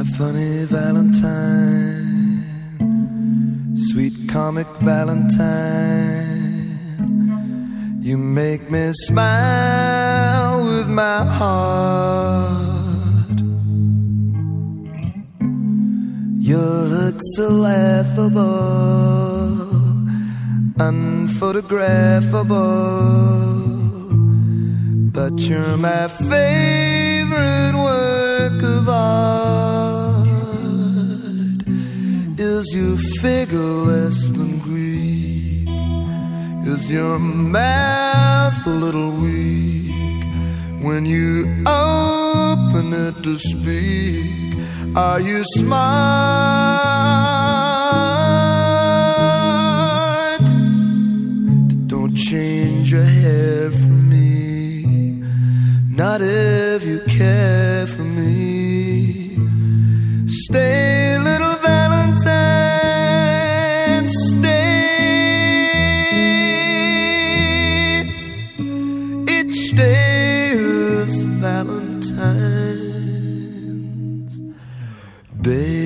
funny Valentine, sweet comic Valentine, you make me smile with my heart. Your looks are laughable, unphotographable, but you're my favorite work of art. Is your figure less than Greek? Is your mouth a little weak when you open it to speak? Are you smart? Don't change your hair for me, not if you care for me. Stay, little Valentine, stay. Each day is Valentine's Day.